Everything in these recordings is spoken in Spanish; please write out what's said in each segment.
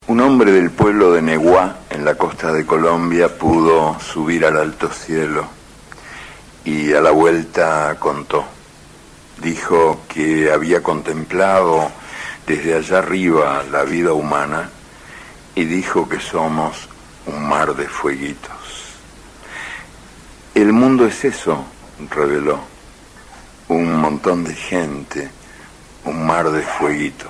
Un hombre del pueblo de Neguá, en la costa de Colombia, pudo subir al alto cielo y a la vuelta contó. Dijo que había contemplado desde allá arriba la vida humana y dijo que somos un mar de fueguitos. El mundo es eso, reveló, un montón de gente, un mar de fueguitos.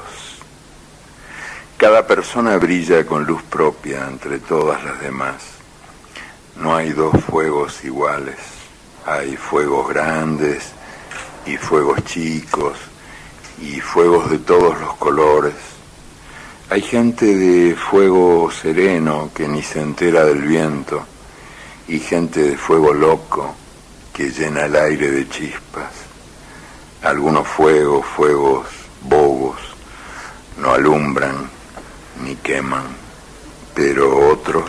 Cada persona brilla con luz propia entre todas las demás. No hay dos fuegos iguales. Hay fuegos grandes y fuegos chicos y fuegos de todos los colores. Hay gente de fuego sereno que ni se entera del viento y gente de fuego loco que llena el aire de chispas. Algunos fuegos bobos, no alumbran ni queman, pero otros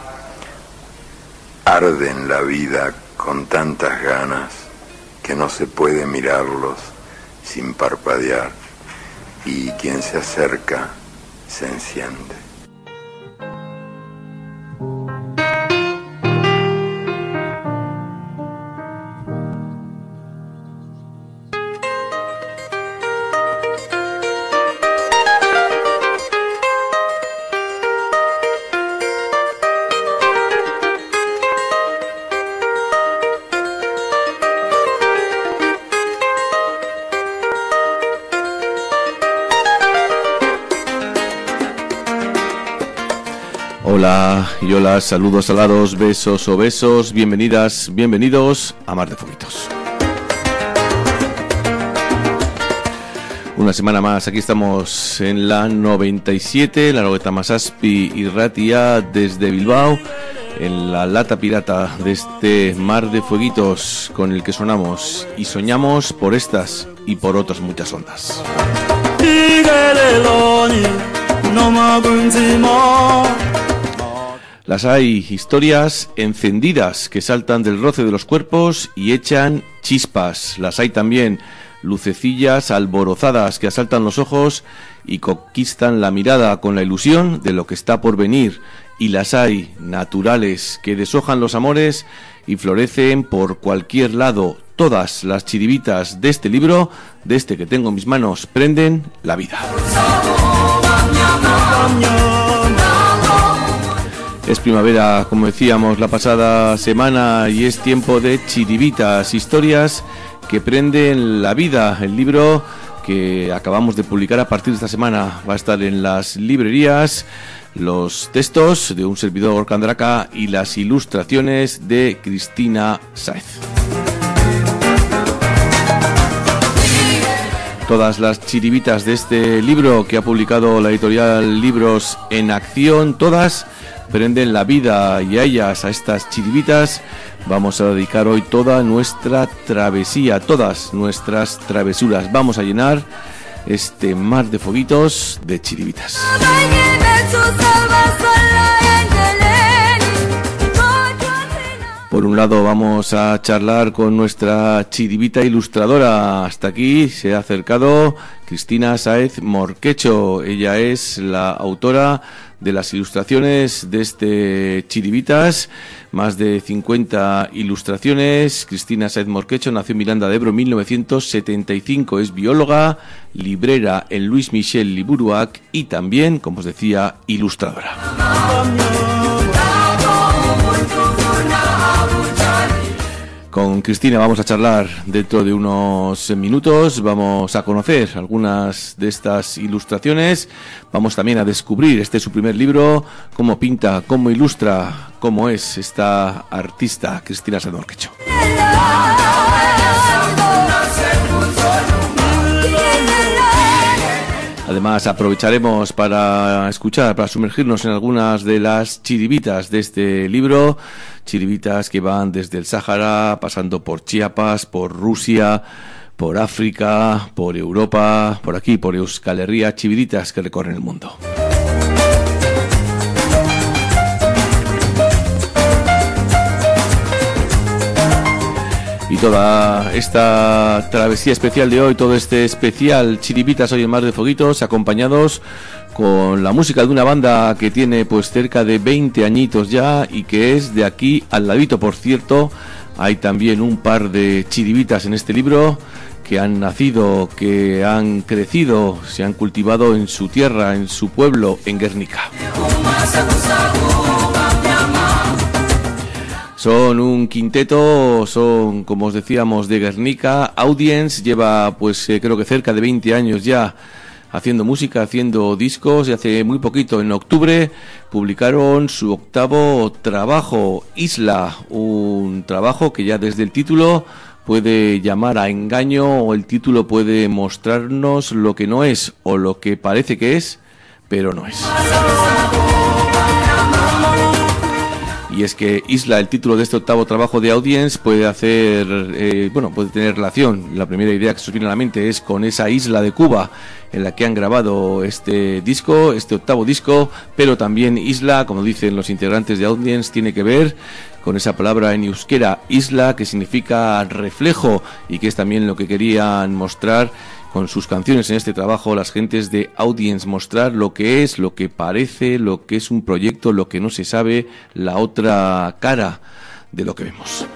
arden la vida con tantas ganas que no se puede mirarlos sin parpadear, y quien se acerca se enciende. Hola y hola, saludos alados, besos o besos, bienvenidas, bienvenidos a Mar de Fueguitos. Una semana más, aquí estamos en la 97, la Laueta Masaspi y Ratia desde Bilbao, en la lata pirata de este Mar de Fueguitos con el que sonamos y soñamos por estas y por otras muchas ondas. Las hay historias encendidas que saltan del roce de los cuerpos y echan chispas. Las hay también lucecillas alborozadas que asaltan los ojos y conquistan la mirada con la ilusión de lo que está por venir. Y las hay naturales que deshojan los amores y florecen por cualquier lado. Todas las chiribitas de este libro, de este que tengo en mis manos, prenden la vida. Es primavera, como decíamos la pasada semana, y es tiempo de chiribitas, historias que prenden la vida. El libro que acabamos de publicar a partir de esta semana va a estar en las librerías, los textos de un servidor Candraca y las ilustraciones de Cristina Sáez. Todas las chiribitas de este libro que ha publicado la editorial Libros en Acción, todas prenden la vida, y a ellas, a estas chiribitas, vamos a dedicar hoy toda nuestra travesía, todas nuestras travesuras. Vamos a llenar este mar de fueguitos de chiribitas. Por un lado vamos a charlar con nuestra chiribita ilustradora. Hasta aquí se ha acercado Cristina Sáez Morquecho. Ella es la autora de las ilustraciones de este chiribitas, más de 50 ilustraciones. Cristina Sáez Morquecho nació en Miranda de Ebro en 1975, es bióloga, librera en Luis Michel Liburuac y también, como os decía, ilustradora. Con Cristina vamos a charlar dentro de unos minutos, vamos a conocer algunas de estas ilustraciones, vamos también a descubrir, este es su primer libro, cómo pinta, cómo ilustra, cómo es esta artista Cristina Sáez Morquecho. Además aprovecharemos para escuchar, para sumergirnos en algunas de las chiribitas de este libro, chiribitas que van desde el Sáhara, pasando por Chiapas, por Rusia, por África, por Europa, por aquí, por Euskal Herria, chiribitas que recorren el mundo. Y toda esta travesía especial de hoy, todo este especial chiribitas hoy en Mar de Fueguitos, acompañados con la música de una banda que tiene pues cerca de 20 añitos ya y que es de aquí al ladito. Por cierto, hay también un par de chiribitas en este libro que han nacido, que han crecido, se han cultivado en su tierra, en su pueblo, en Guernica. Son un quinteto, son, como os decíamos, de Guernica. Audience lleva, pues creo que cerca de 20 años ya haciendo música, haciendo discos, y hace muy poquito, en octubre, publicaron su octavo trabajo, Isla, un trabajo que ya desde el título puede llamar a engaño, o el título puede mostrarnos lo que no es, o lo que parece que es, pero no es. Y es que Isla, el título de este octavo trabajo de Audience, puede hacer, puede tener relación. La primera idea que se os viene a la mente es con esa isla de Cuba en la que han grabado este disco, este octavo disco, pero también Isla, como dicen los integrantes de Audience, tiene que ver con esa palabra en euskera, isla, que significa reflejo, y que es también lo que querían mostrar con sus canciones en este trabajo las gentes de Audience, mostrar lo que es, lo que parece, lo que es un proyecto, lo que no se sabe, la otra cara de lo que vemos.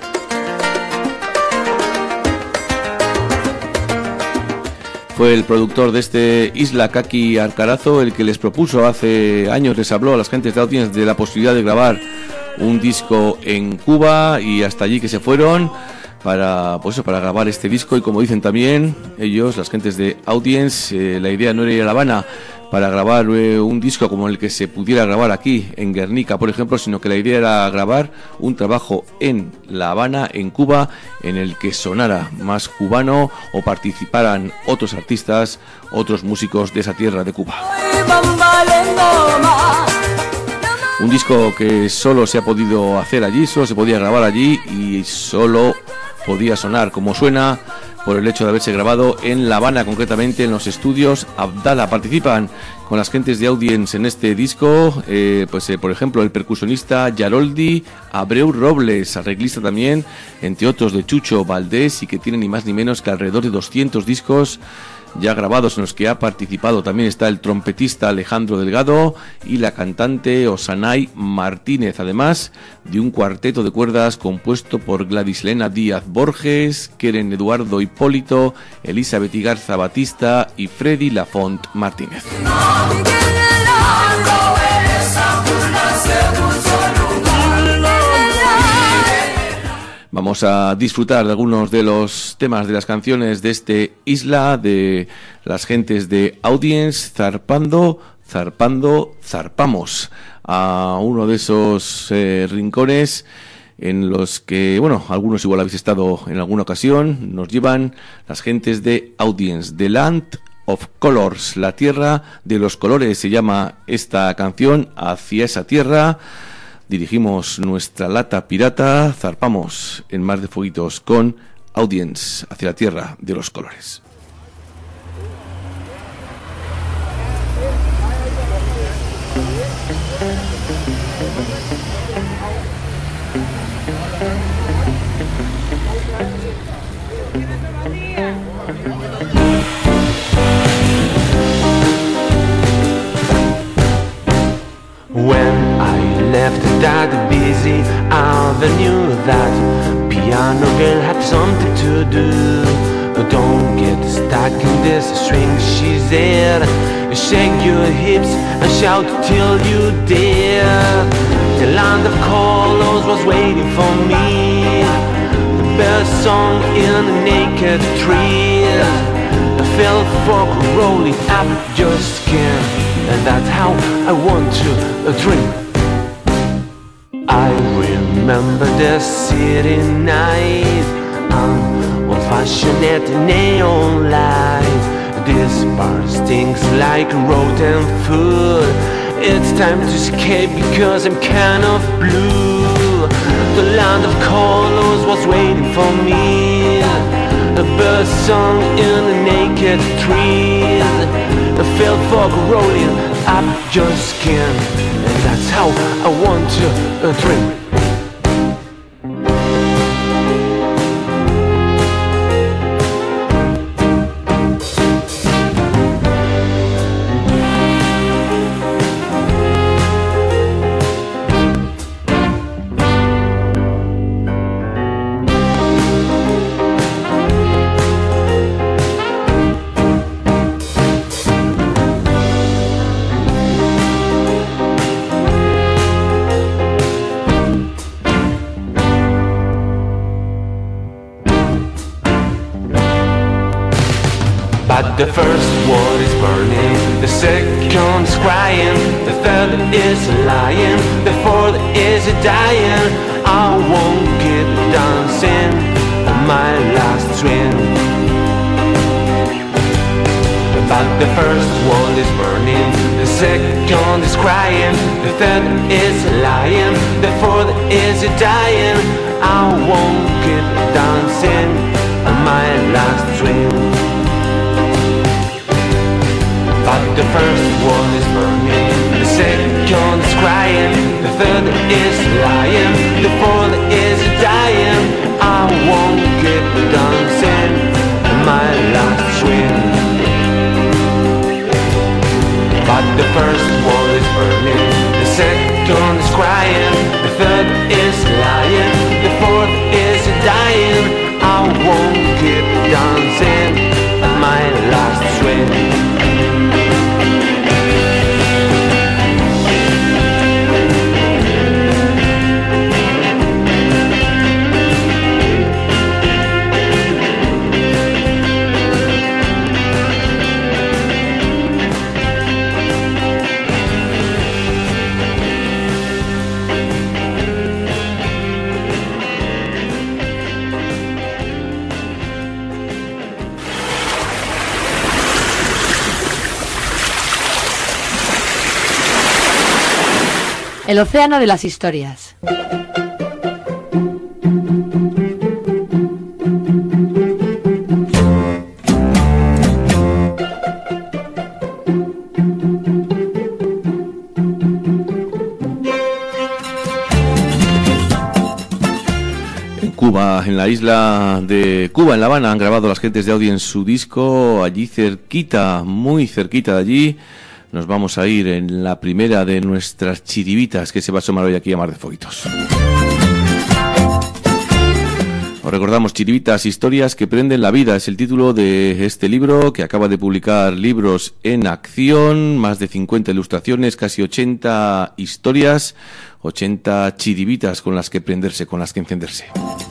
Fue el productor de este Isla, Kaki Arcarazo, el que les propuso hace años, les habló a las gentes de Audience de la posibilidad de grabar un disco en Cuba, y hasta allí que se fueron para grabar este disco. Y como dicen también ellos, las gentes de Audience, la idea no era ir a La Habana para grabar un disco como el que se pudiera grabar aquí en Guernica, por ejemplo, sino que la idea era grabar un trabajo en La Habana, en Cuba, en el que sonara más cubano o participaran otros artistas, otros músicos de esa tierra de Cuba. Un disco que solo se ha podido hacer allí, solo se podía grabar allí, y solo podía sonar como suena por el hecho de haberse grabado en La Habana, concretamente en los estudios Abdala. Participan con las gentes de Audience en este disco, por ejemplo, el percusionista Yaroldi Abreu Robles, arreglista también, entre otros, de Chucho Valdés, y que tiene ni más ni menos que alrededor de 200 discos ya grabados en los que ha participado. También está el trompetista Alejandro Delgado y la cantante Osanay Martínez, además de un cuarteto de cuerdas compuesto por Gladislena Díaz Borges, Keren Eduardo Hipólito, Elizabeth Igarza Batista y Freddy Lafont Martínez. Vamos a disfrutar de algunos de los temas de las canciones de este Isla, de las gentes de Audience, Zarpando, Zarpando, Zarpamos, a uno de esos rincones en los que, algunos igual habéis estado en alguna ocasión. Nos llevan las gentes de Audience, The Land of Colors, la tierra de los colores, se llama esta canción. Hacia esa tierra dirigimos nuestra lata pirata, zarpamos en Mar de Fueguitos con Audience, hacia la tierra de los colores. When I left that busy avenue, that piano girl had something to do. Don't get stuck in this string, she said. Shake your hips and shout till you dare. The land of colors was waiting for me. The best song in the naked trees. I felt fog rolling up your skin, and that's how I want to dream. I remember the city night, old-fashioned neon light. This bar stinks like rotten food. It's time to escape because I'm kind of blue. The land of colors was waiting for me. A bird song in the naked trees. I felt fog rolling up your skin, and that's how I want to dream. the first one is burning, the second is crying, the third is lying, the fourth is dying. I won't keep dancing on my last swing. But the first one is burning, the second is crying, the third is lying, the fourth is dying. I won't keep dancing on my last swing. But the first one is burning, the second is crying, the third is lying, the fourth is dying. I won't keep dancing on my last swing. But the first one is burning, the second is crying, the third is lying, the fourth is dying. I won't keep dancing on my last swing. El océano de las historias. En Cuba, en la isla de Cuba, en La Habana, han grabado las gentes de Audi en su disco, allí cerquita, muy cerquita de allí. Nos vamos a ir en la primera de nuestras chiribitas que se va a asomar hoy aquí a Mar de Foguitos. Os recordamos, chiribitas, historias que prenden la vida. Es el título de este libro que acaba de publicar Libros en Acción. Más de 50 ilustraciones, casi 80 historias, 80 chiribitas con las que prenderse, con las que encenderse.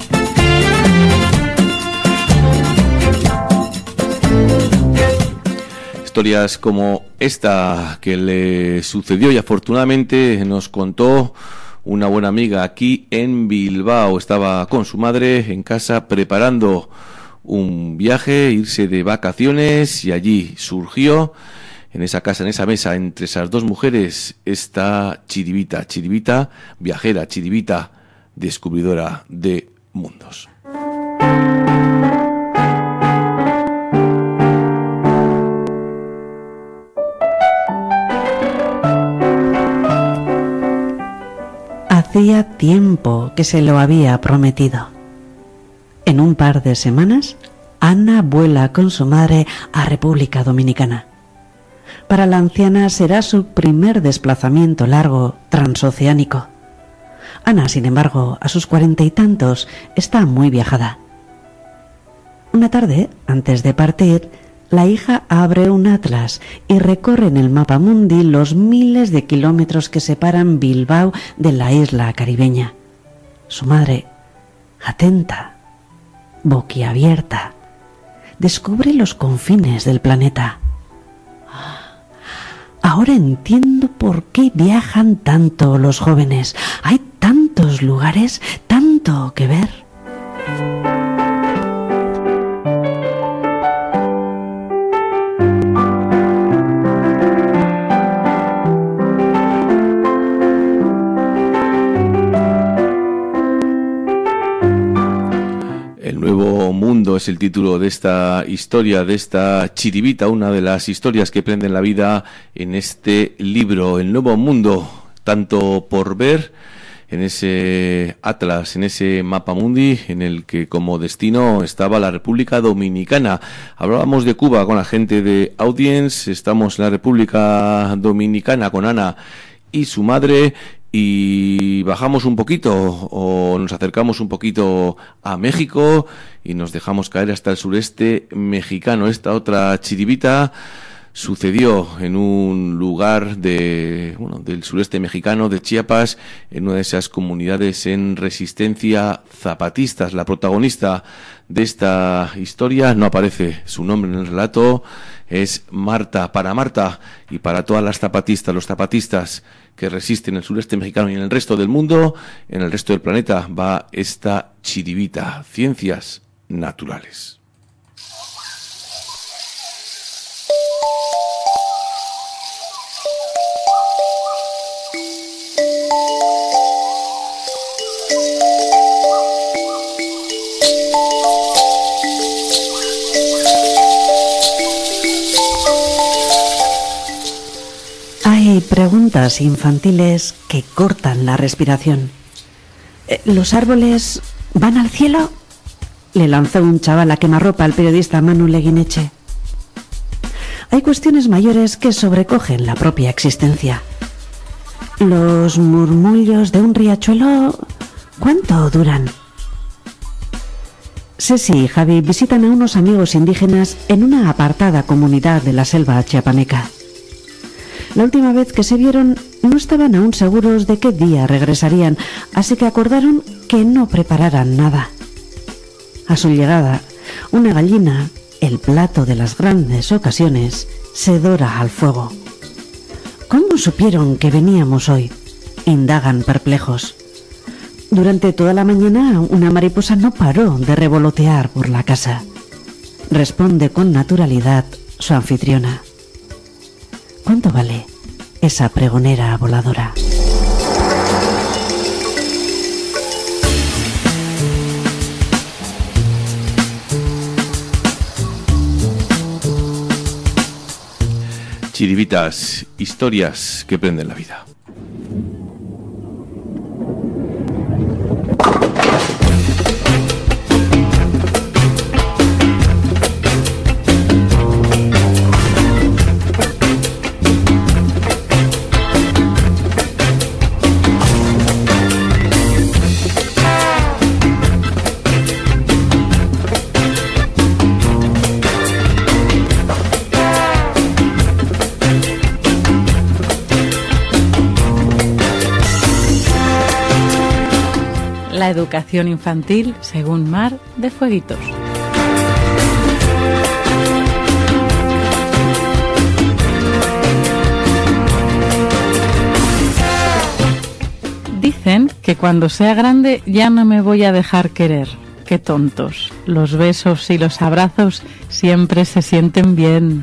Historias como esta que le sucedió y afortunadamente nos contó una buena amiga aquí en Bilbao. Estaba con su madre en casa preparando un viaje, irse de vacaciones, y allí surgió en esa casa, en esa mesa, entre esas dos mujeres, esta chiribita, chiribita viajera, chiribita descubridora de mundos. Hacía tiempo que se lo había prometido. En un par de semanas, Ana vuela con su madre a República Dominicana. Para la anciana será su primer desplazamiento largo transoceánico. Ana, sin embargo, a sus 40 y tantos, está muy viajada. Una tarde, antes de partir, la hija abre un atlas y recorre en el mapamundi los miles de kilómetros que separan Bilbao de la isla caribeña. Su madre, atenta, boquiabierta, descubre los confines del planeta. Ahora entiendo por qué viajan tanto los jóvenes. Hay tantos lugares, tanto que ver. Es el título de esta historia, de esta chiribita, una de las historias que prenden la vida en este libro, El Nuevo Mundo, tanto por ver en ese atlas, en ese mapamundi, en el que como destino estaba la República Dominicana. Hablábamos de Cuba con la gente de Audience, estamos en la República Dominicana con Ana y su madre, y bajamos un poquito o nos acercamos un poquito a México y nos dejamos caer hasta el sureste mexicano. Esta otra chiribita sucedió en un lugar del sureste mexicano, de Chiapas, en una de esas comunidades en resistencia zapatistas. La protagonista de esta historia, no aparece su nombre en el relato, es Marta. Para Marta y para todas las zapatistas, los zapatistas que resisten en el sureste mexicano y en el resto del mundo, en el resto del planeta, va esta chiribita, Ciencias Naturales. Hay preguntas infantiles que cortan la respiración. ¿Los árboles van al cielo?, le lanzó un chaval a quemarropa al periodista Manu Leguineche. Hay cuestiones mayores que sobrecogen la propia existencia. ¿Los murmullos de un riachuelo cuánto duran? Ceci y Javi visitan a unos amigos indígenas en una apartada comunidad de la selva chiapaneca. La última vez que se vieron no estaban aún seguros de qué día regresarían, así que acordaron que no prepararan nada. A su llegada, una gallina, el plato de las grandes ocasiones, se dora al fuego. ¿Cómo supieron que veníamos hoy?, indagan perplejos. Durante toda la mañana una mariposa no paró de revolotear por la casa. Responde con naturalidad su anfitriona. ¿Cuánto vale esa pregonera voladora? Chiribitas, historias que prenden la vida. La educación infantil según Mar de Fueguitos. Dicen que cuando sea grande ya no me voy a dejar querer. Qué tontos. Los besos y los abrazos siempre se sienten bien.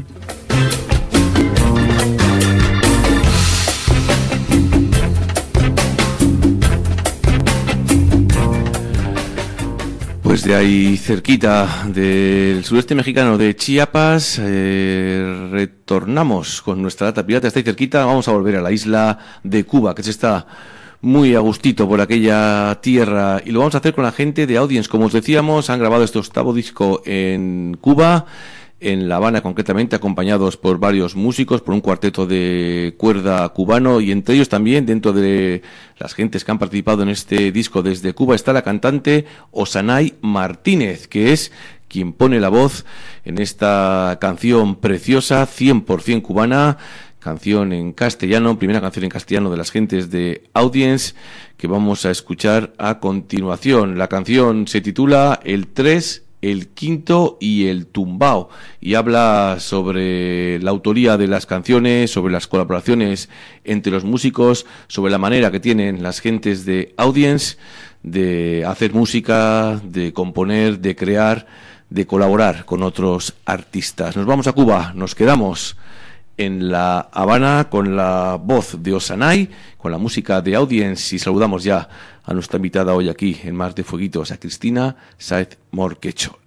Pues de ahí cerquita del sureste mexicano de Chiapas, retornamos con nuestra data pirata. Está ahí cerquita, vamos a volver a la isla de Cuba, que se está muy a gustito por aquella tierra, y lo vamos a hacer con la gente de Audience. Como os decíamos, han grabado este 8º disco en Cuba, en La Habana concretamente, acompañados por varios músicos, por un cuarteto de cuerda cubano, y entre ellos también, dentro de las gentes que han participado en este disco desde Cuba, está la cantante Osanay Martínez, que es quien pone la voz en esta canción preciosa, 100% cubana, canción en castellano, primera canción en castellano de las gentes de Audience, que vamos a escuchar a continuación. La canción se titula El 3, el quinto y el tumbao, y habla sobre la autoría de las canciones, sobre las colaboraciones entre los músicos, sobre la manera que tienen las gentes de Audience de hacer música, de componer, de crear, de colaborar con otros artistas. Nos vamos a Cuba, nos quedamos en La Habana con la voz de Osanay, con la música de Audience, y saludamos ya a nuestra invitada hoy aquí en Mar de Fueguitos, a Cristina Sáez Morquecho.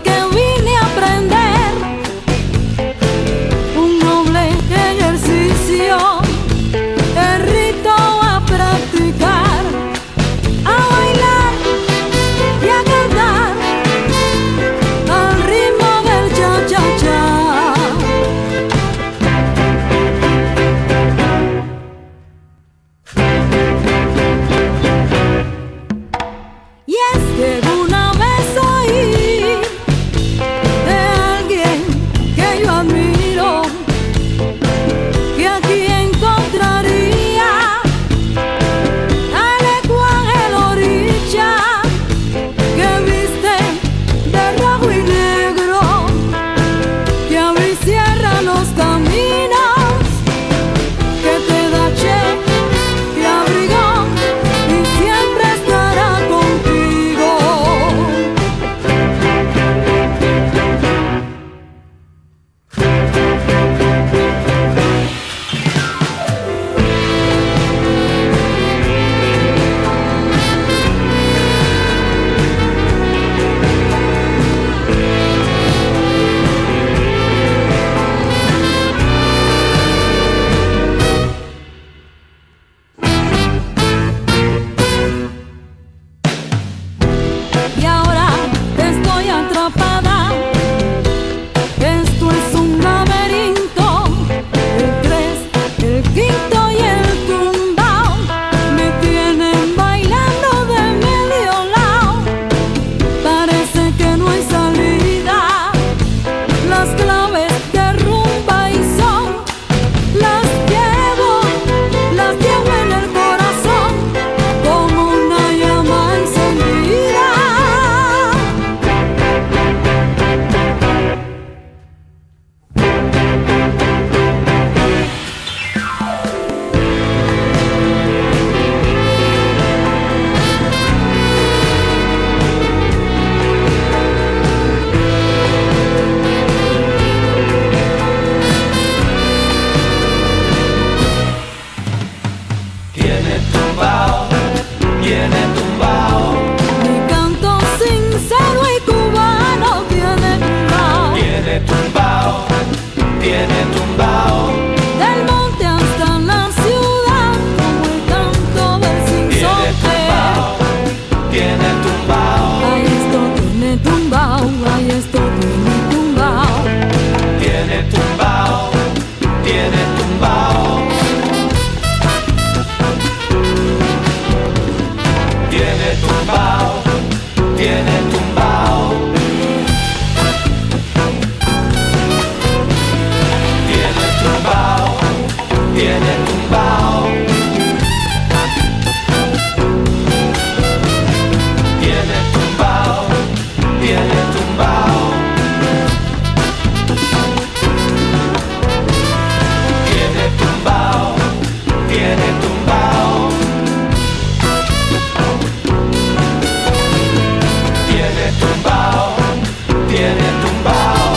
Un noble ejercicio tumbao, ay, estoy muy tumbao. Tiene tumbao, tiene tumbao. Tiene tumbao, tiene tumbao. Tiene tumbao, tiene tumbao. Tiene tumbao, tiene tumbao. Tiene tumbao, tiene tumbao. Tiene tumbao, tiene tumbao.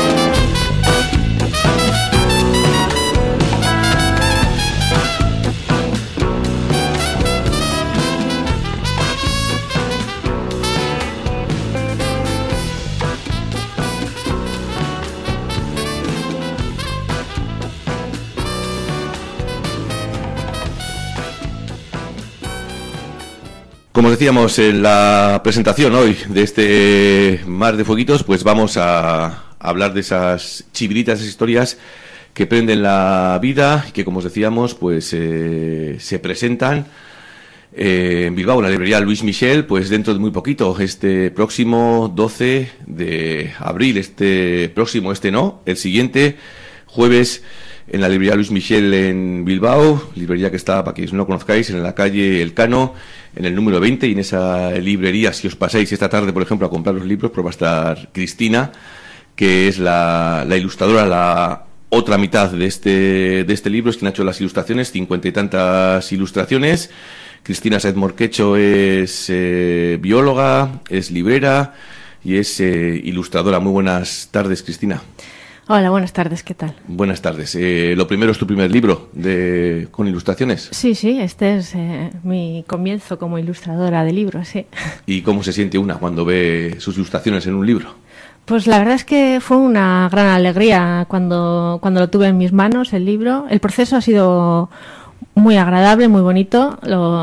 Como decíamos en la presentación hoy de este Mar de Fueguitos, pues vamos a hablar de esas chiviritas, esas historias que prenden la vida y que, como os decíamos, pues se presentan en Bilbao, en la librería Luis Michel, pues dentro de muy poquito, este próximo 12 de abril, el siguiente jueves, en la librería Luis Michel en Bilbao, librería que está, para quienes no lo conozcáis, en la calle Elcano, en el número 20, y en esa librería, si os pasáis esta tarde, por ejemplo, a comprar los libros, pues va a estar Cristina, que es la ilustradora, la otra mitad de este libro, es quien ha hecho las ilustraciones, 50 y tantas ilustraciones. Cristina Sáez Morquecho es bióloga, es librera y es ilustradora. Muy buenas tardes, Cristina. Hola, buenas tardes, ¿qué tal? Buenas tardes. Lo primero es tu primer libro con ilustraciones. Sí, este es mi comienzo como ilustradora de libros, sí. ¿Y cómo se siente una cuando ve sus ilustraciones en un libro? Pues la verdad es que fue una gran alegría cuando lo tuve en mis manos, el libro. El proceso ha sido muy agradable, muy bonito,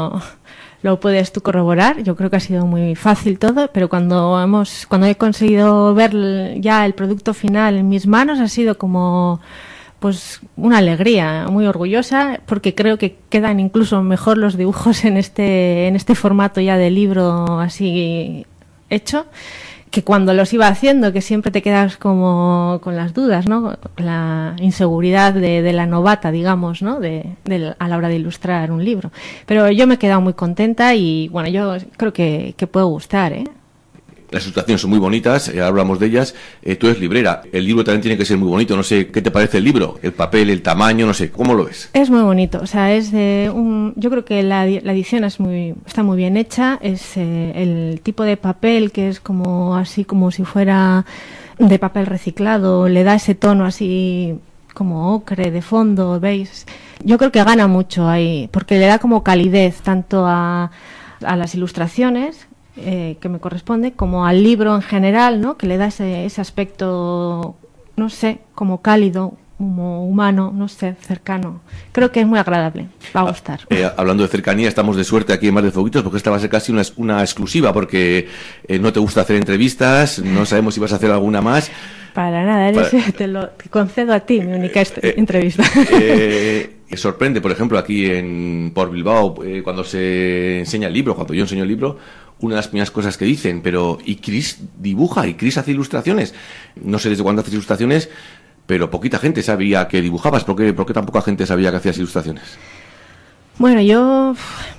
lo puedes tú corroborar. Yo creo que ha sido muy fácil todo, pero cuando he conseguido ver ya el producto final en mis manos, ha sido como pues una alegría, muy orgullosa, porque creo que quedan incluso mejor los dibujos en este formato ya de libro así hecho, que cuando los iba haciendo, que siempre te quedas como con las dudas, ¿no? La inseguridad de la novata, digamos, ¿no? A la hora de ilustrar un libro. Pero yo me he quedado muy contenta y, bueno, yo creo que puede gustar, ¿eh? Las ilustraciones son muy bonitas, hablamos de ellas. Tú eres librera, el libro también tiene que ser muy bonito. No sé, ¿qué te parece el libro? El papel, el tamaño, no sé, ¿cómo lo ves? Es muy bonito, o sea, yo creo que la edición está muy bien hecha. Es el tipo de papel que es como así, como si fuera de papel reciclado, le da ese tono así como ocre de fondo, ¿veis? Yo creo que gana mucho ahí, porque le da como calidez tanto a las ilustraciones, que me corresponde, como al libro en general, ¿no? Que le da ese aspecto, no sé, como cálido, como humano, no sé, cercano. Creo que es muy agradable, va a gustar. Hablando de cercanía, estamos de suerte aquí en Mar de Fueguitos, porque esta va a ser casi una exclusiva, porque no te gusta hacer entrevistas, no sabemos si vas a hacer alguna más. Para nada, te concedo a ti mi única entrevista. Sorprende, por ejemplo, aquí por Bilbao, cuando se enseña el libro, cuando yo enseño el libro, una de las primeras cosas que dicen, pero ¿y Chris dibuja? ¿Y Chris hace ilustraciones? No sé desde cuándo haces ilustraciones, pero poquita gente sabía que dibujabas. ¿Por qué tan poca gente sabía que hacías ilustraciones? Bueno, yo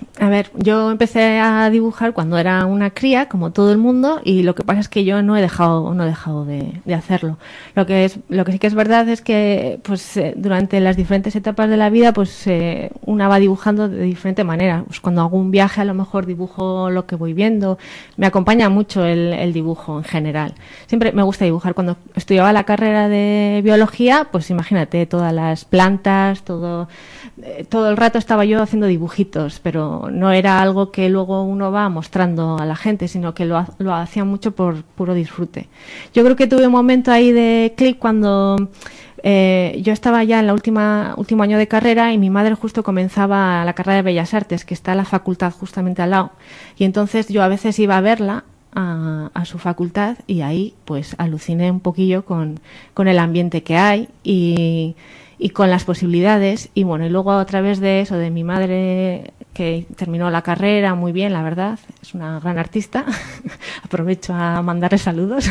empecé a dibujar cuando era una cría, como todo el mundo, y lo que pasa es que yo no he dejado de hacerlo. Lo que sí que es verdad es que pues durante las diferentes etapas de la vida pues una va dibujando de diferente manera. Pues cuando hago un viaje a lo mejor dibujo lo que voy viendo. Me acompaña mucho el dibujo en general. Siempre me gusta dibujar. Cuando estudiaba la carrera de biología, pues imagínate, todas las plantas, todo el rato estaba yo haciendo dibujitos, pero no era algo que luego uno va mostrando a la gente, sino que lo hacía mucho por puro disfrute. Yo creo que tuve un momento ahí de clic cuando yo estaba ya en la último año de carrera y mi madre justo comenzaba la carrera de Bellas Artes, que está en la facultad justamente al lado, y entonces yo a veces iba a verla a su facultad, y ahí pues aluciné un poquillo con el ambiente que hay y con las posibilidades. Y bueno, y luego a través de eso, de mi madre, que terminó la carrera muy bien, la verdad, es una gran artista, aprovecho a mandarle saludos.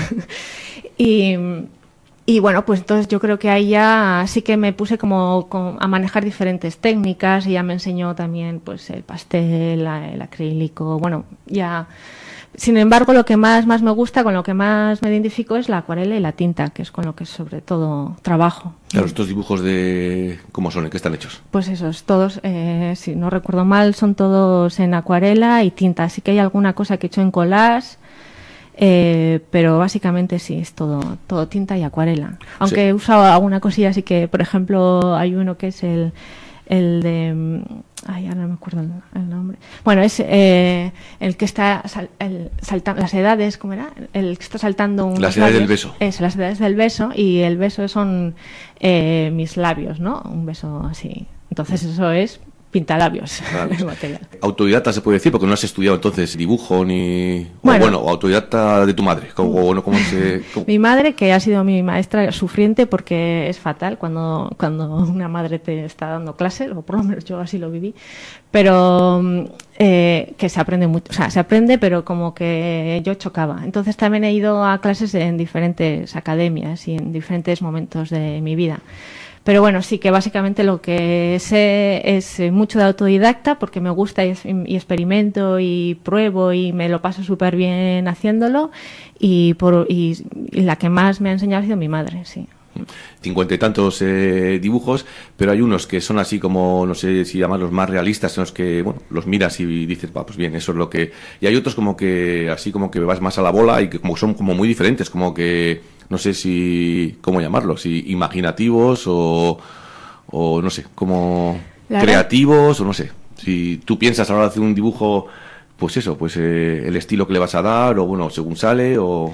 Y bueno, pues entonces yo creo que ahí ya sí que me puse como a manejar diferentes técnicas, y ya me enseñó también pues el pastel, el acrílico, bueno, ya. Sin embargo, lo que más me gusta, con lo que más me identifico, es la acuarela y la tinta, que es con lo que sobre todo trabajo. Claro, estos dibujos ¿cómo son? ¿En qué están hechos? Pues esos, todos, si no recuerdo mal, son todos en acuarela y tinta. Así que hay alguna cosa que he hecho en collage, pero básicamente sí, es todo tinta y acuarela. Aunque sí, he usado alguna cosilla, así que, por ejemplo, hay uno que es el de... Ay, ahora no me acuerdo el nombre. Bueno, es el que está saltando las edades, ¿cómo era? El que está saltando las edades del beso. Eso, las edades del beso, y el beso son mis labios, ¿no? Un beso así. Entonces eso es pintalabios. Claro. El material. Autodidacta se puede decir, porque no has estudiado entonces dibujo ni... O autodidacta de tu madre. ¿Cómo? Mi madre, que ha sido mi maestra sufriente, porque es fatal cuando una madre te está dando clases, o por lo menos yo así lo viví, pero que se aprende mucho, o sea, se aprende, pero como que yo chocaba. Entonces también he ido a clases en diferentes academias y en diferentes momentos de mi vida. Pero bueno, sí que básicamente lo que sé es mucho de autodidacta, porque me gusta y experimento y pruebo y me lo paso súper bien haciéndolo, y la que más me ha enseñado ha sido mi madre, sí. 50 y tantos dibujos, pero hay unos que son así como, no sé si llamarlos más realistas, en los que, bueno, los miras y dices, pues bien, eso es lo que... Y hay otros como que, así como que vas más a la bola y que como son como muy diferentes, como que... No sé cómo llamarlos, si imaginativos o no sé, como creativos, o no sé. Si tú piensas a la hora de hacer un dibujo, pues eso, pues el estilo que le vas a dar, o bueno, según sale, o...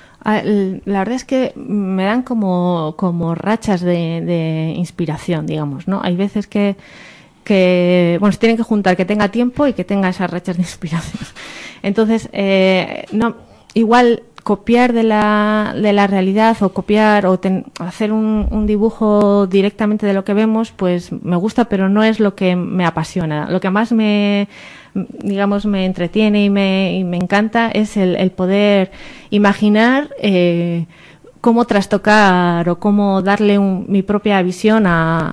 La verdad es que me dan como rachas de inspiración, digamos, ¿no? Hay veces que bueno, se tienen que juntar, que tenga tiempo y que tenga esas rachas de inspiración. Entonces, no, igual... copiar de la realidad, o copiar o hacer un dibujo directamente de lo que vemos, pues me gusta, pero no es lo que me apasiona. Lo que más me entretiene y me encanta es el poder imaginar cómo trastocar o cómo darle mi propia visión a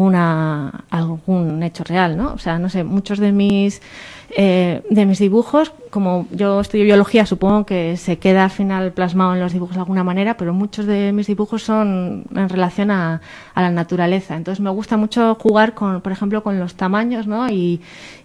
algún hecho real, ¿no? O sea, no sé, muchos de mis dibujos, como yo estudio biología, supongo que se queda al final plasmado en los dibujos de alguna manera, pero muchos de mis dibujos son en relación a la naturaleza. Entonces me gusta mucho jugar por ejemplo, con los tamaños, ¿no? Y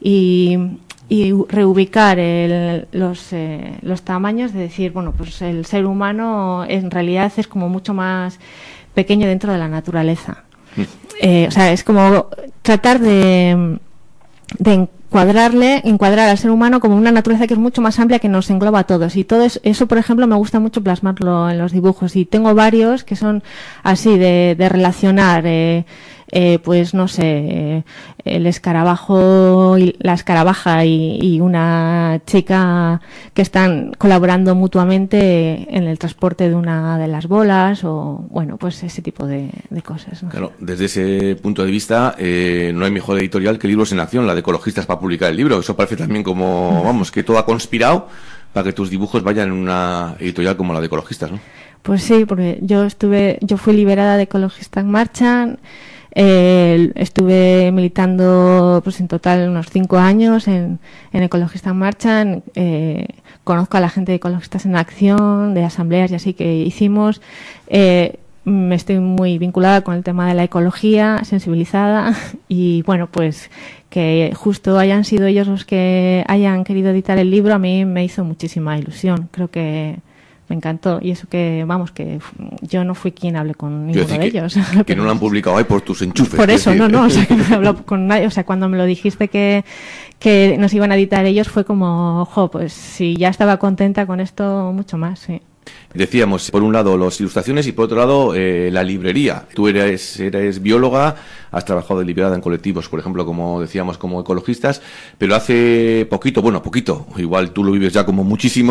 reubicar los tamaños, de decir, bueno, pues el ser humano en realidad es como mucho más pequeño dentro de la naturaleza. O sea, es como tratar de encuadrar al ser humano como una naturaleza que es mucho más amplia, que nos engloba a todos. Y todo eso, por ejemplo, me gusta mucho plasmarlo en los dibujos. Y tengo varios que son así, de relacionar, pues no sé, el escarabajo y la escarabaja y una chica que están colaborando mutuamente en el transporte de una de las bolas, o bueno, pues ese tipo de cosas, ¿no? Claro, desde ese punto de vista, no hay mejor editorial que Libros en Acción, la de Ecologistas, para publicar el libro. Eso parece también como, vamos, que todo ha conspirado para que tus dibujos vayan en una editorial como la de Ecologistas, ¿no? Pues sí, porque yo fui liberada de Ecologistas en Marcha. Estuve militando pues en total unos 5 años en Ecologistas en Marcha. Conozco a la gente de Ecologistas en Acción, de asambleas y así que hicimos. Me estoy muy vinculada con el tema de la ecología, sensibilizada, y bueno, pues que justo hayan sido ellos los que hayan querido editar el libro, a mí me hizo muchísima ilusión. Creo que me encantó, y eso que, vamos, que yo no fui quien hablé con ninguno de ellos. Que no lo han publicado ahí por tus enchufes. Por eso, no, o sea, que no he hablado con nadie. O sea, cuando me lo dijiste que nos iban a editar ellos, fue como, pues si ya estaba contenta con esto, mucho más, sí. Decíamos, por un lado, las ilustraciones y por otro lado, la librería. Tú eres bióloga, has trabajado deliberada en colectivos, por ejemplo, como decíamos, como ecologistas, pero hace poquito, igual tú lo vives ya como muchísimo,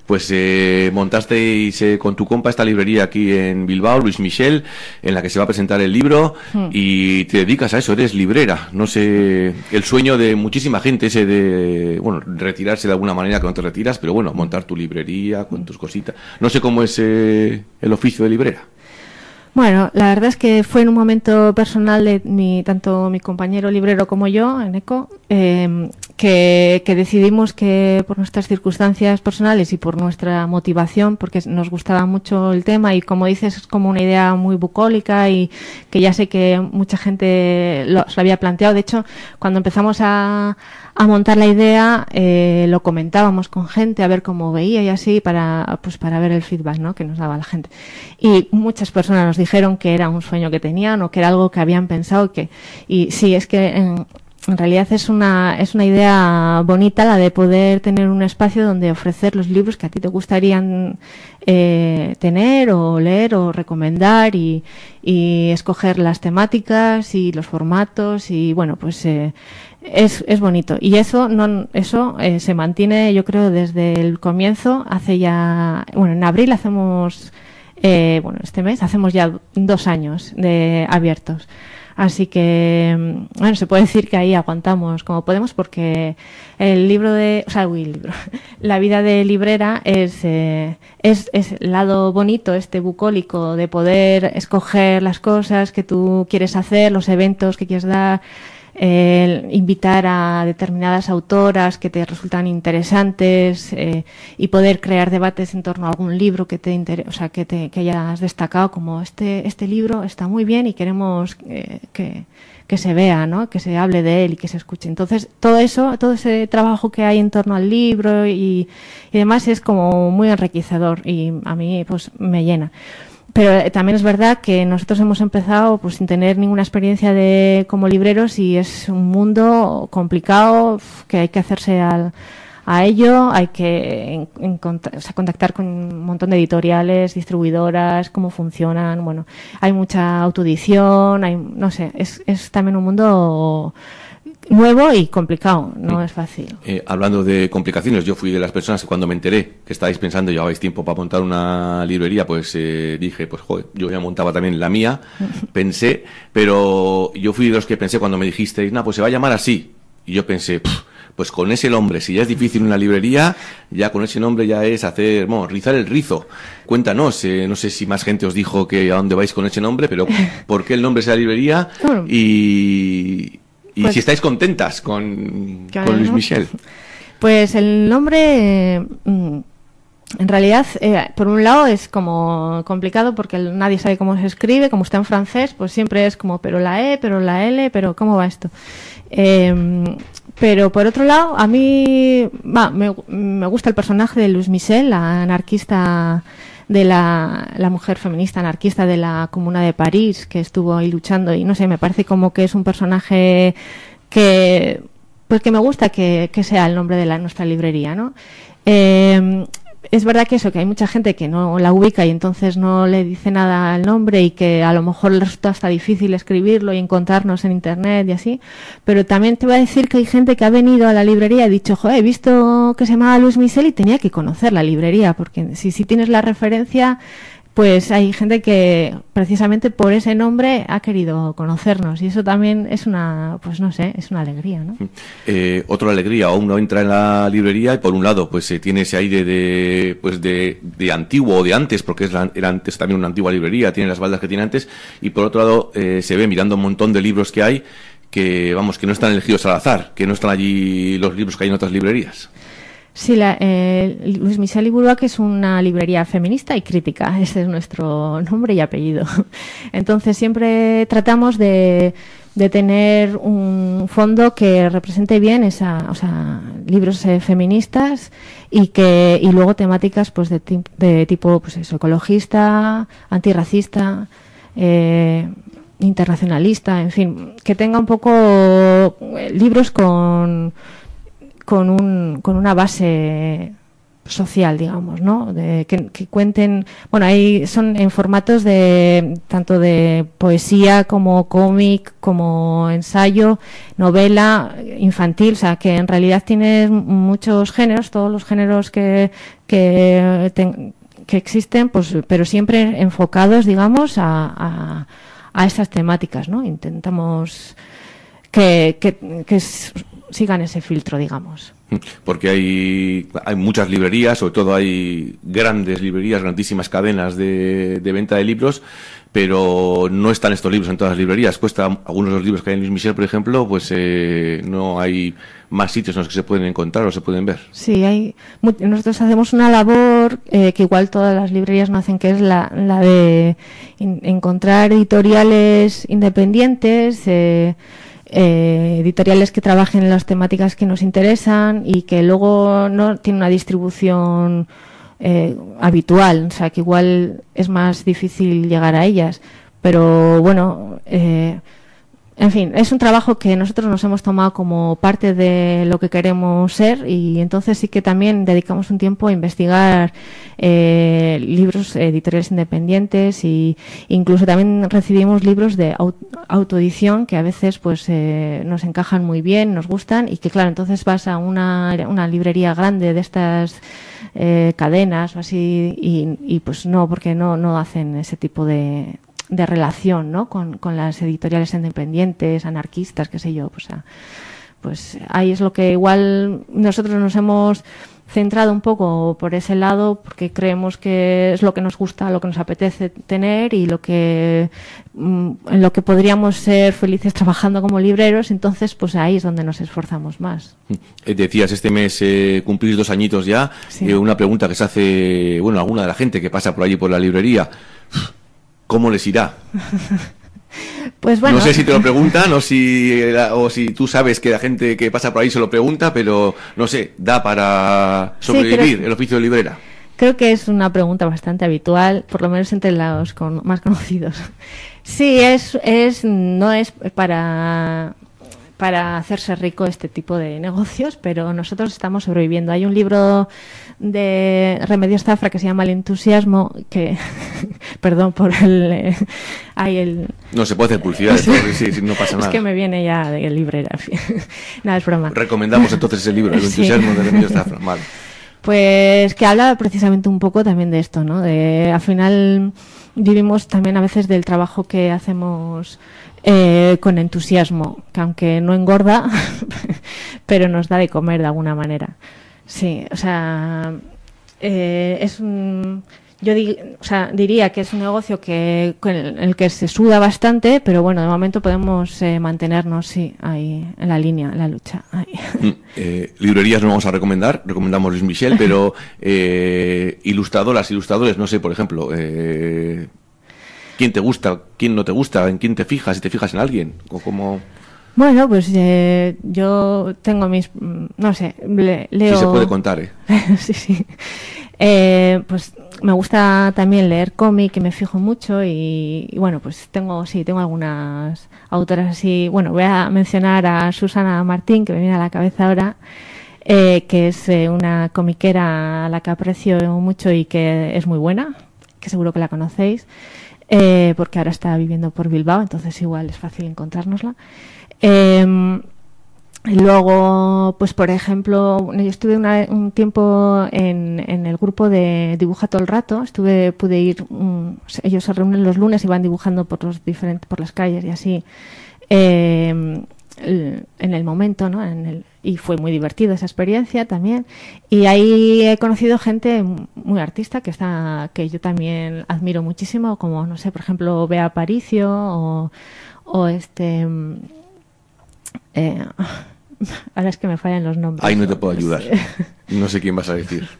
pues montasteis con tu compa esta librería aquí en Bilbao, Luis Michel, en la que se va a presentar el libro, y te dedicas a eso, eres librera. No sé, el sueño de muchísima gente ese de, bueno, retirarse de alguna manera, que no te retiras, pero bueno, montar tu librería con tus cositas. No sé cómo es el oficio de librera. Bueno, la verdad es que fue en un momento personal de tanto mi compañero librero como yo, en ECO, que decidimos que por nuestras circunstancias personales y por nuestra motivación, porque nos gustaba mucho el tema y como dices es como una idea muy bucólica y que ya sé que mucha gente se lo había planteado. De hecho, cuando empezamos a montar la idea, lo comentábamos con gente a ver cómo veía y así para ver el feedback, ¿no?, que nos daba la gente. Y muchas personas nos dijeron que era un sueño que tenían o que era algo que habían pensado y sí, es que en realidad es una idea bonita la de poder tener un espacio donde ofrecer los libros que a ti te gustarían tener o leer o recomendar y escoger las temáticas y los formatos y bueno, pues es bonito y eso se mantiene, yo creo, desde el comienzo. Hace ya, bueno, en abril hacemos, este mes hacemos ya 2 años de abiertos. Así que, bueno, se puede decir que ahí aguantamos como podemos porque la vida de librera es el lado bonito, bucólico, de poder escoger las cosas que tú quieres hacer, los eventos que quieres dar, invitar a determinadas autoras que te resultan interesantes y poder crear debates en torno a algún libro que te que hayas destacado como este libro está muy bien y queremos que se vea, ¿no?, que se hable de él y que se escuche. Entonces todo ese trabajo que hay en torno al libro y demás es como muy enriquecedor y a mí pues me llena. Pero también es verdad que nosotros hemos empezado pues sin tener ninguna experiencia como libreros y es un mundo complicado que hay que hacerse a ello, hay que contactar con un montón de editoriales, distribuidoras, cómo funcionan, bueno, hay mucha autoedición, no sé, es también un mundo nuevo y complicado, no es fácil. Hablando de complicaciones, yo fui de las personas que cuando me enteré que estabais pensando, llevabais tiempo para montar una librería, pues dije, pues joder, yo ya montaba también la mía, pensé, pero yo fui de los que pensé cuando me dijisteis, pues se va a llamar así, y yo pensé, pues con ese nombre, si ya es difícil una librería, ya con ese nombre ya es rizar el rizo. Cuéntanos, no sé si más gente os dijo que a dónde vais con ese nombre, pero ¿por qué el nombre es la librería? Y pues, si estáis contentas con Luis Michel. Pues el nombre, en realidad, por un lado es como complicado porque nadie sabe cómo se escribe, como está en francés, pues siempre es como, pero la E, pero la L, pero ¿cómo va esto? Pero por otro lado, a mí me gusta el personaje de Luis Michel, la anarquista de la mujer feminista anarquista de la Comuna de París, que estuvo ahí luchando y no sé, me parece como que es un personaje que me gusta que sea el nombre de nuestra librería, ¿no? Es verdad que hay mucha gente que no la ubica y entonces no le dice nada al nombre y que a lo mejor le resulta hasta difícil escribirlo y encontrarnos en internet y así, pero también te voy a decir que hay gente que ha venido a la librería y ha dicho, he visto que se llamaba Luis Michel y tenía que conocer la librería, porque si tienes la referencia, pues hay gente que precisamente por ese nombre ha querido conocernos y eso también es una, pues no sé, es una alegría, ¿no? Otra alegría, uno entra en la librería y por un lado pues tiene ese aire de antiguo o de antes, porque era antes también una antigua librería, tiene las baldas que tiene antes, y por otro lado se ve mirando un montón de libros que hay que no están elegidos al azar, que no están allí los libros que hay en otras librerías. Sí, Luis Michel y Buruac es una librería feminista y crítica, ese es nuestro nombre y apellido. Entonces siempre tratamos de tener un fondo que represente bien libros feministas y luego temáticas pues de tipo pues eso, ecologista, antirracista, internacionalista, en fin, que tenga un poco libros con una base social, digamos, ¿no? Que cuenten, bueno, son en formatos tanto de poesía como cómic, como ensayo, novela, infantil, o sea, que en realidad tienes muchos géneros, todos los géneros que existen, pues, pero siempre enfocados, digamos, a estas temáticas, ¿no? Intentamos que sigan ese filtro, digamos. Porque hay muchas librerías, sobre todo hay grandes librerías, grandísimas cadenas de venta de libros, pero no están estos libros en todas las librerías. Cuesta algunos de los libros que hay en Luis Michel, por ejemplo, pues no hay más sitios en los que se pueden encontrar o se pueden ver. Sí, nosotros hacemos una labor que igual todas las librerías no hacen, que es la de encontrar editoriales independientes, editoriales que trabajen en las temáticas que nos interesan y que luego no tienen una distribución habitual, o sea que igual es más difícil llegar a ellas, pero bueno, en fin, es un trabajo que nosotros nos hemos tomado como parte de lo que queremos ser, y entonces sí que también dedicamos un tiempo a investigar libros editoriales independientes, y incluso también recibimos libros de autoedición que a veces pues nos encajan muy bien, nos gustan, y que claro, entonces vas a una librería grande de estas cadenas o así y pues no, porque no hacen ese tipo de relación, ¿no? con las editoriales independientes, anarquistas, qué sé yo, pues ahí es lo que igual nosotros nos hemos centrado un poco por ese lado, porque creemos que es lo que nos gusta, lo que nos apetece tener y en lo que podríamos ser felices trabajando como libreros. Entonces pues ahí es donde nos esforzamos más. Decías, este mes cumplís 2 añitos ya. Sí. Una pregunta que se hace, bueno, alguna de la gente que pasa por allí por la librería: ¿cómo les irá? Pues bueno. No sé si te lo preguntan o si tú sabes que la gente que pasa por ahí se lo pregunta, pero no sé, ¿da para sobrevivir el oficio de librera? Creo que es una pregunta bastante habitual, por lo menos entre los más conocidos. Sí, no es para hacerse rico este tipo de negocios, pero nosotros estamos sobreviviendo. Hay un libro de Remedios Zafra que se llama El entusiasmo, que perdón por no se puede hacer publicidad, sí, no pasa nada. Es que me viene ya de librera. Nada, es broma. Recomendamos entonces ese libro, El entusiasmo de Remedios Zafra. Vale. Pues que habla precisamente un poco también de esto, ¿no? Al final vivimos también a veces del trabajo que hacemos con entusiasmo, que aunque no engorda, pero nos da de comer de alguna manera. Sí, o sea, diría que es un negocio con el que se suda bastante, pero bueno, de momento podemos mantenernos, ahí en la línea, en la lucha. Librerías no vamos a recomendamos Luis Michel, pero ilustradores, no sé, por ejemplo, ¿quién te gusta, quién no te gusta, en quién te fijas, si te fijas en alguien, o cómo? Bueno, pues yo tengo no sé, leo... Sí se puede contar, Sí. Pues me gusta también leer cómic, que me fijo mucho, y bueno, pues tengo algunas autoras así. Bueno, voy a mencionar a Susana Martín, que me viene a la cabeza ahora, que es una comiquera a la que aprecio mucho y que es muy buena, que seguro que la conocéis, porque ahora está viviendo por Bilbao, entonces igual es fácil encontrárnosla. Luego, pues por ejemplo, yo estuve un tiempo en el grupo de Dibuja todo el rato. Pude ir, ellos se reúnen los lunes y van dibujando por las calles y así, en el momento, ¿no? Y fue muy divertido esa experiencia también. Y ahí he conocido gente muy artista que yo también admiro muchísimo, como, no sé, por ejemplo, Bea Aparicio o ahora es que me fallan los nombres. Ahí no te puedo ayudar. No sé quién vas a decir.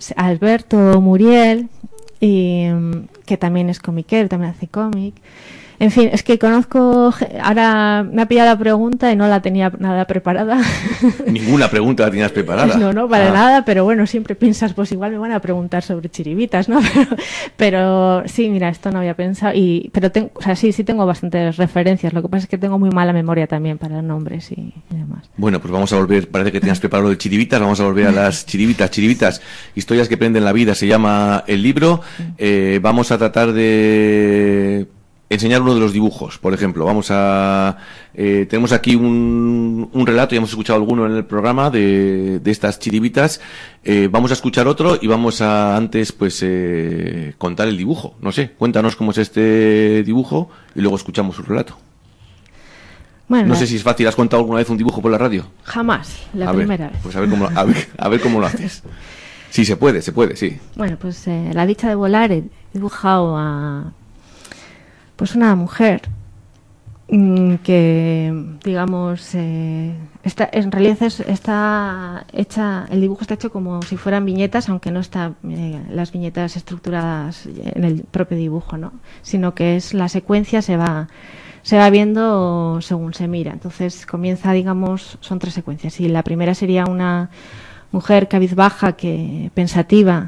Alberto Muriel, y que también es comiquero, también hace cómic. En fin, es que conozco, ahora me ha pillado la pregunta y no la tenía nada preparada. Ninguna pregunta la tenías preparada. No, para nada, pero bueno, siempre piensas, pues igual me van a preguntar sobre chiribitas, ¿no? Pero sí, mira, esto no había pensado, pero o sea, sí tengo bastantes referencias, lo que pasa es que tengo muy mala memoria también para nombres y demás. Bueno, pues vamos a volver, parece que tenías preparado de chiribitas, vamos a volver a las chiribitas, historias que prenden la vida, se llama el libro. Vamos a tratar de enseñar uno de los dibujos, por ejemplo. Tenemos aquí un relato, ya hemos escuchado alguno en el programa de estas chiribitas. Vamos a escuchar otro y vamos a antes pues contar el dibujo. No sé, cuéntanos cómo es este dibujo y luego escuchamos su relato. Bueno, no sé si es fácil. ¿Has contado alguna vez un dibujo por la radio? Jamás, la primera vez. Pues a ver cómo lo haces. Sí, se puede, sí. Bueno, pues La dicha de volar, he dibujado a pues una mujer que, digamos, en realidad está hecha, el dibujo está hecho como si fueran viñetas, aunque no están las viñetas estructuradas en el propio dibujo, ¿no? Sino que es la secuencia se va viendo según se mira. Entonces comienza, digamos, son 3 secuencias. Y la primera sería una mujer cabizbaja, pensativa,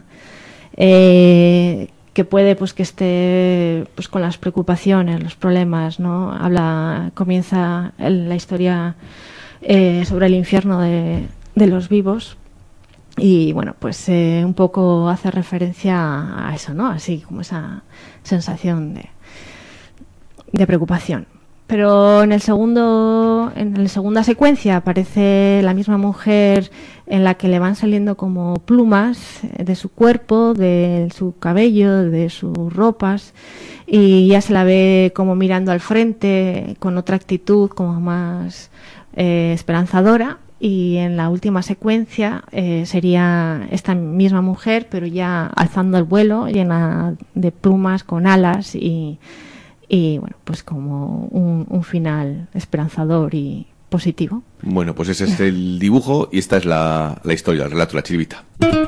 que puede pues que esté pues con las preocupaciones, los problemas, ¿no? Comienza la historia sobre el infierno de los vivos. Y bueno, pues un poco hace referencia a eso, ¿no? Así como esa sensación de preocupación. Pero en la segunda secuencia aparece la misma mujer en la que le van saliendo como plumas de su cuerpo, de su cabello, de sus ropas, y ya se la ve como mirando al frente con otra actitud como más esperanzadora. Y en la última secuencia sería esta misma mujer, pero ya alzando el vuelo, llena de plumas, con alas y bueno, pues como un final esperanzador y positivo. Bueno, pues ese es el dibujo y esta es la historia, el relato, la chiribita.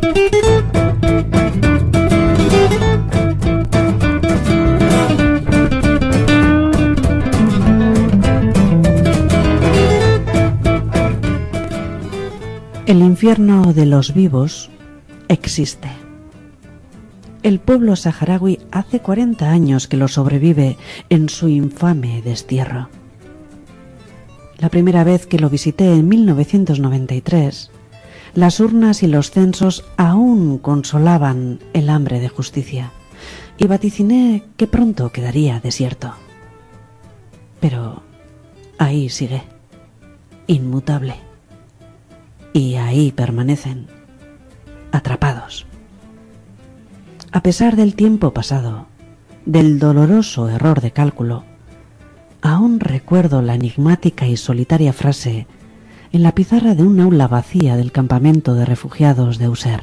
El infierno de los vivos existe. El pueblo saharaui hace 40 años que lo sobrevive en su infame destierro. La primera vez que lo visité en 1993, las urnas y los censos aún consolaban el hambre de justicia y vaticiné que pronto quedaría desierto. Pero ahí sigue, inmutable. Y ahí permanecen, atrapados. A pesar del tiempo pasado, del doloroso error de cálculo, aún recuerdo la enigmática y solitaria frase en la pizarra de un aula vacía del campamento de refugiados de User.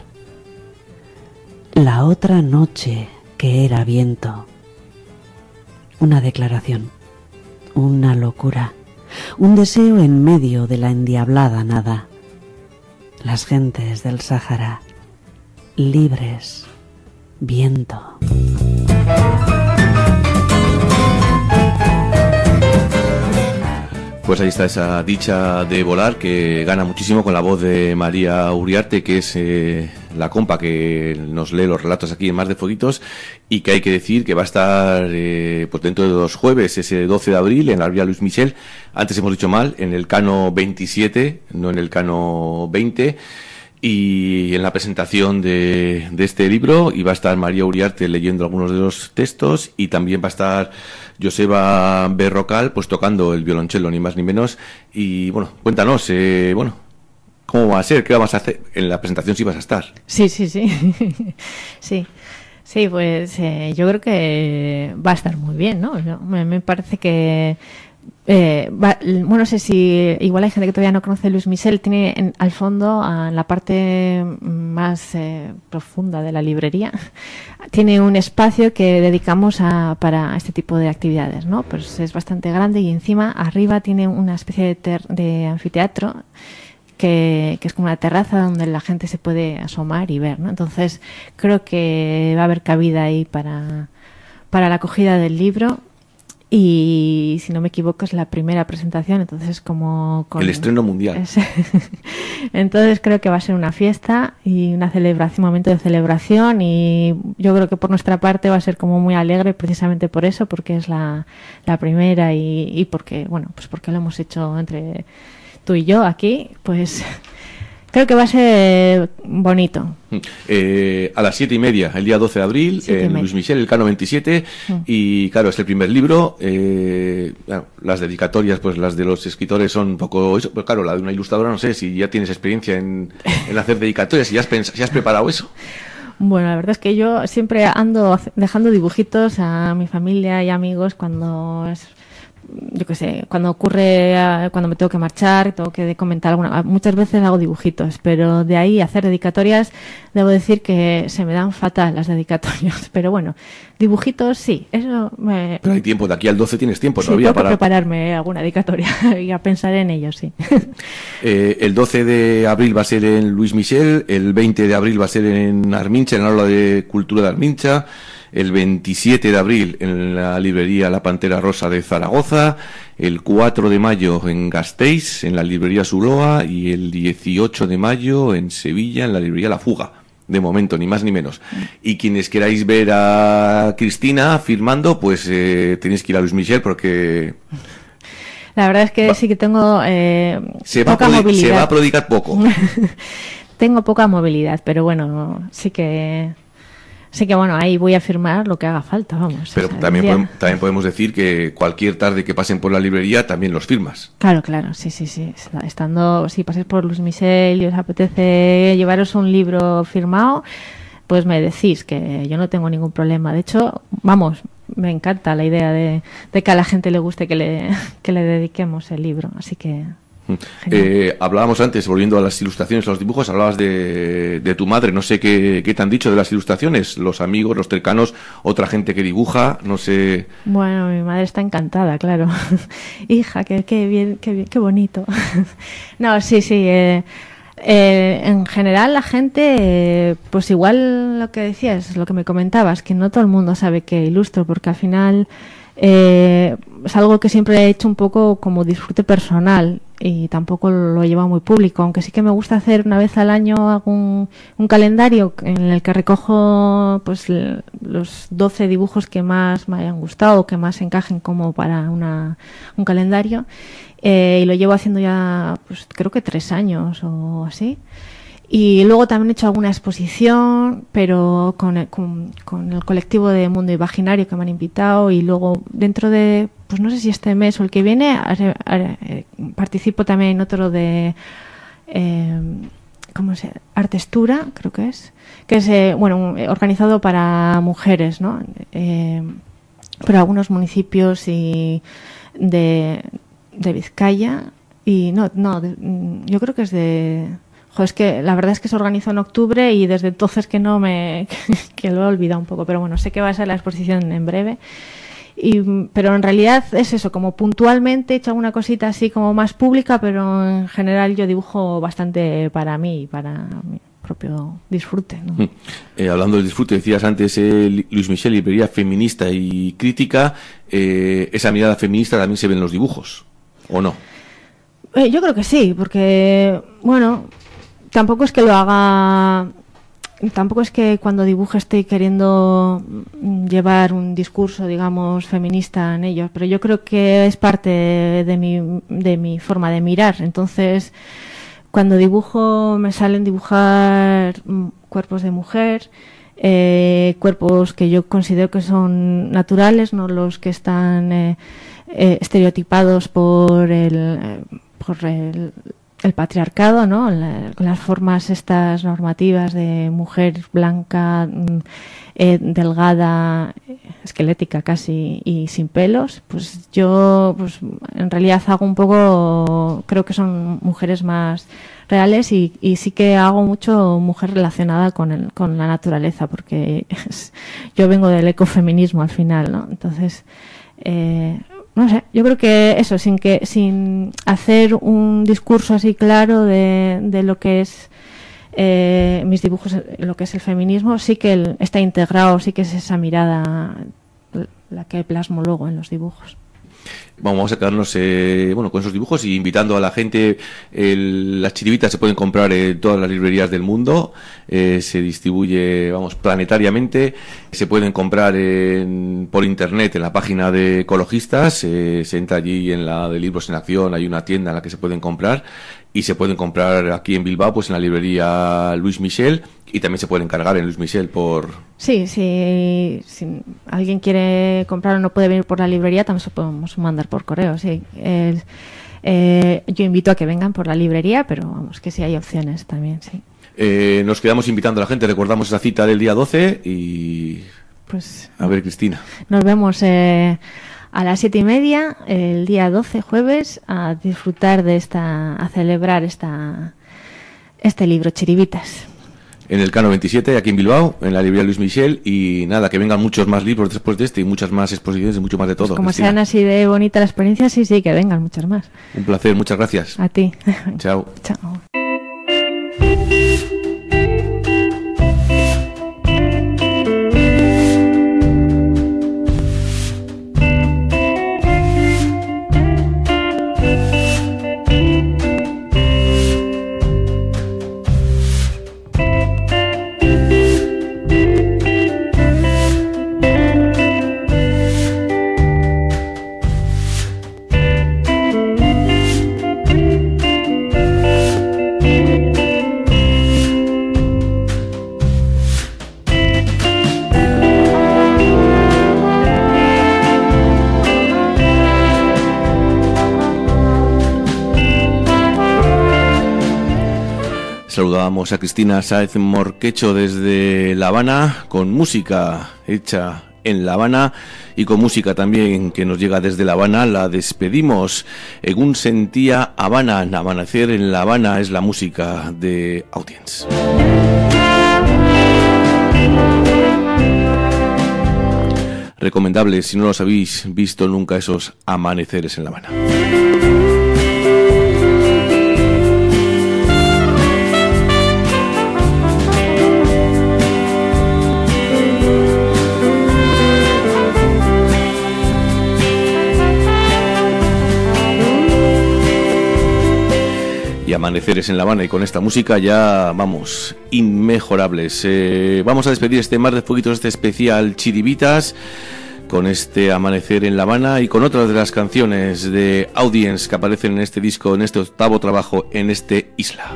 La otra noche que era viento. Una declaración, una locura, un deseo en medio de la endiablada nada. Las gentes del Sáhara, libres, viento. Pues ahí está esa dicha de volar que gana muchísimo con la voz de María Uriarte, que es la compa que nos lee los relatos aquí en Más de Fueguitos, y que hay que decir que va a estar pues dentro de 2 jueves, ese 12 de abril, en la Librería Luis Michel. Antes hemos dicho mal, en el Cano 27, no en el Cano 20. Y en la presentación de este libro, y va a estar María Uriarte leyendo algunos de los textos, y también va a estar Joseba Berrocal pues tocando el violonchelo, ni más ni menos. Y bueno, cuéntanos, ¿cómo va a ser? ¿Qué vamos a hacer? En la presentación sí vas a estar. Sí. Sí, pues yo creo que va a estar muy bien, ¿no? Me parece que bueno, no sé si igual hay gente que todavía no conoce Luis Michel. Tiene al fondo, en la parte más profunda de la librería, tiene un espacio que dedicamos para este tipo de actividades, ¿no? Pues es bastante grande, y encima arriba tiene una especie de anfiteatro que es como una terraza donde la gente se puede asomar y ver, ¿no? Entonces creo que va a haber cabida ahí para la acogida del libro. y si no me equivoco es la primera presentación, entonces como el estreno mundial. Entonces creo que va a ser una fiesta y una celebración, un momento de celebración, y yo creo que por nuestra parte va a ser como muy alegre precisamente por eso, porque es la primera y porque, bueno, pues porque lo hemos hecho entre tú y yo aquí, pues creo que va a ser bonito. A las 7:30, el día 12 de abril, en Luis Michel, el Cano 27, y claro, es el primer libro. Claro, las dedicatorias, pues las de los escritores son un poco eso, pero claro, la de una ilustradora, no sé si ya tienes experiencia en hacer dedicatorias, si has preparado eso. Bueno, la verdad es que yo siempre ando dejando dibujitos a mi familia y amigos cuando es, yo qué sé, cuando ocurre, cuando me tengo que marchar, tengo que comentar alguna, muchas veces hago dibujitos, pero de ahí hacer dedicatorias, debo decir que se me dan fatal las dedicatorias, pero bueno, dibujitos sí, eso me... Pero hay tiempo, de aquí al 12 tienes tiempo sí, todavía para prepararme alguna dedicatoria y a pensar en ello, sí. El 12 de abril va a ser en Luis Michel, el 20 de abril va a ser en Armincha, en el aula de cultura de Armincha, el 27 de abril en la librería La Pantera Rosa de Zaragoza, el 4 de mayo en Gasteiz, en la librería Zuloa, y el 18 de mayo en Sevilla, en la librería La Fuga. De momento, ni más ni menos. Y quienes queráis ver a Cristina firmando, pues tenéis que ir a Luis Michel porque... La verdad es que sí que tengo poca movilidad. Se va a prodigar poco. Tengo poca movilidad, pero bueno, sí que bueno, ahí voy a firmar lo que haga falta, vamos. Pero también podemos decir que cualquier tarde que pasen por la librería también los firmas. Claro, sí. Estando, si pasáis por Luis Michel y os apetece llevaros un libro firmado, pues me decís, que yo no tengo ningún problema. De hecho, vamos, me encanta la idea de que a la gente le guste que le dediquemos el libro, así que... Hablábamos antes, volviendo a las ilustraciones, a los dibujos, hablabas de tu madre, no sé qué te han dicho de las ilustraciones, los amigos, los cercanos, otra gente que dibuja, no sé. Bueno, mi madre está encantada, claro. Hija, qué bien, qué bonito. No, sí, en general la gente, pues igual lo que decías, lo que me comentabas, que no todo el mundo sabe que ilustro, porque al final es algo que siempre he hecho un poco como disfrute personal y tampoco lo llevo muy público, aunque sí que me gusta hacer una vez al año hago un calendario en el que recojo pues los 12 dibujos que más me hayan gustado, que más encajen como para un calendario, y lo llevo haciendo ya pues creo que 3 años o así. Y luego también he hecho alguna exposición, pero con el colectivo de Mundo Imaginario que me han invitado, y luego dentro de, pues no sé si este mes o el que viene, participo también en otro de ¿cómo se llama? Artestura, creo que es organizado para mujeres, ¿no? Por algunos municipios y de Vizcaya, y yo creo que es de... Es que la verdad es que se organizó en octubre y desde entonces que lo he olvidado un poco, pero bueno, sé que va a ser la exposición en breve. Pero en realidad es eso, como puntualmente he hecho alguna cosita así como más pública, pero en general yo dibujo bastante para mí y para mi propio disfrute, ¿no? Hablando del disfrute, decías antes Luis Michel, librería feminista y crítica, esa mirada feminista también se ve en los dibujos, ¿o no? Yo creo que sí, porque bueno, tampoco es que lo haga, tampoco es que cuando dibujo esté queriendo llevar un discurso, digamos, feminista en ello, pero yo creo que es parte de mi forma de mirar. Entonces, cuando dibujo me salen dibujar cuerpos de mujer, cuerpos que yo considero que son naturales, no los que están estereotipados por el patriarcado, ¿no? Las formas estas normativas de mujer blanca, delgada, esquelética casi y sin pelos, pues yo pues en realidad hago un poco, creo que son mujeres más reales y sí que hago mucho mujer relacionada con la naturaleza, porque yo vengo del ecofeminismo al final, ¿no? Entonces no sé, yo creo que eso, sin hacer un discurso así claro de lo que es mis dibujos, lo que es el feminismo, sí que está integrado, sí que es esa mirada la que plasmo luego en los dibujos. Vamos a quedarnos con esos dibujos y invitando a la gente. Las chiribitas se pueden comprar en todas las librerías del mundo, se distribuye planetariamente, se pueden comprar por internet en la página de Ecologistas, se entra allí en la de Libros en Acción, hay una tienda en la que se pueden comprar, y se pueden comprar aquí en Bilbao pues en la librería Luis Michel, y también se pueden cargar en Luis Michel por... Sí, si alguien quiere comprar o no puede venir por la librería, también se podemos mandar por correo, sí. Yo invito a que vengan por la librería, pero vamos, que sí hay opciones también, sí. Nos quedamos invitando a la gente, recordamos esa cita del día 12 y... Pues... A ver, Cristina. Nos vemos a las 7:30, el día 12, jueves, a disfrutar a celebrar este libro, Chiribitas. En el Cano 27, aquí en Bilbao, en la librería Luis Michel, y nada, que vengan muchos más libros después de este y muchas más exposiciones y mucho más de todo. Pues como Cristina, sean así de bonita la experiencia, sí, que vengan muchas más. un placer, muchas gracias. A ti. Chao. Chao. Saludábamos a Cristina Sáez Morquecho desde La Habana, con música hecha en La Habana y con música también que nos llega desde La Habana. La despedimos. Egun sentía Habana, amanecer en La Habana, es la música de Audience. Recomendable si no los habéis visto nunca esos amaneceres en La Habana. Y amaneceres en La Habana, y con esta música ya vamos, inmejorables. Vamos a despedir este Mar de Fueguitos, este especial Chiribitas, con este Amanecer en La Habana y con otras de las canciones de Audience que aparecen en este disco, en este 8º trabajo, en este Isla.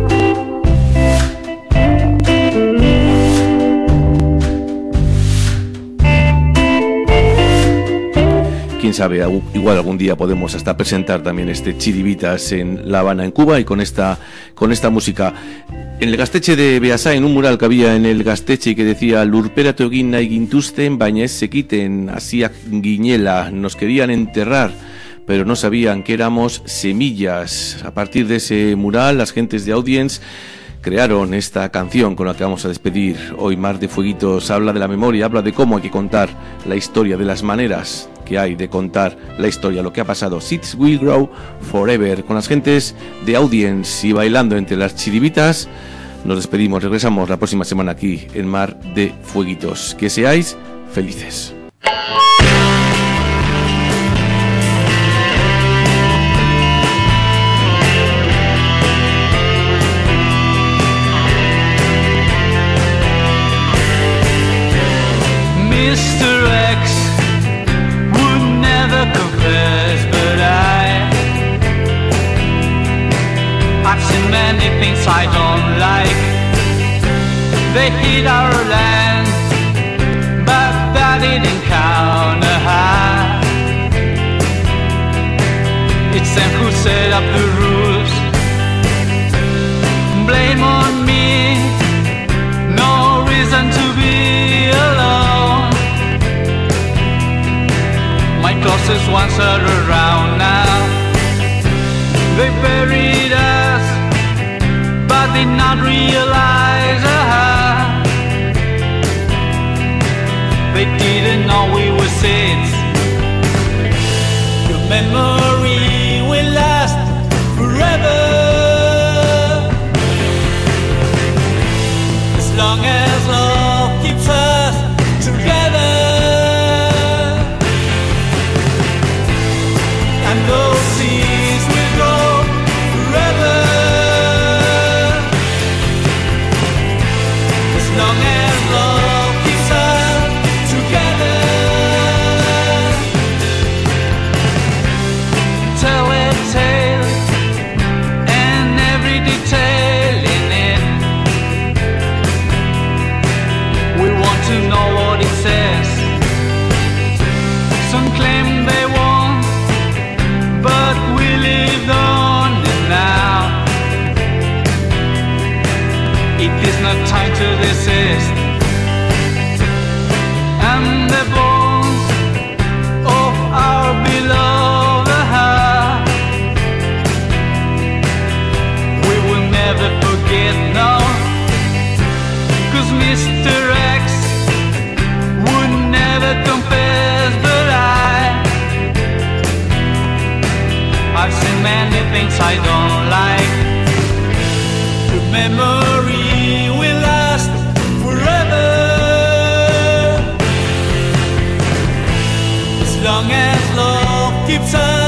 Quién sabe, igual algún día podemos hasta presentar también este Chiribitas en La Habana, en Cuba, y con esta música. En el Gasteche de Beasain, un mural que había en el Gasteche que decía Lurperatu egin nahi gintuzten, baina ez zekiten, hasiak ginela, nos querían enterrar, pero no sabían que éramos semillas. A partir de ese mural, las gentes de Audience crearon esta canción con la que vamos a despedir hoy Mar de Fueguitos. Habla de la memoria, habla de cómo hay que contar la historia, de las maneras que hay de contar la historia, lo que ha pasado. Seeds Will Grow Forever, con las gentes de Audience y bailando entre las chiribitas. Nos despedimos, regresamos la próxima semana aquí en Mar de Fueguitos. Que seáis felices. I don't like. They hit our land, but that didn't count. It's them who set up the rules. Blame on me, no reason to be alone. My closest ones are around now. They buried us, but did not realize they didn't know we were seeds. Your memory will last forever, as long as love keeps us together. words I don't like. The memory will last forever, as long as love keeps us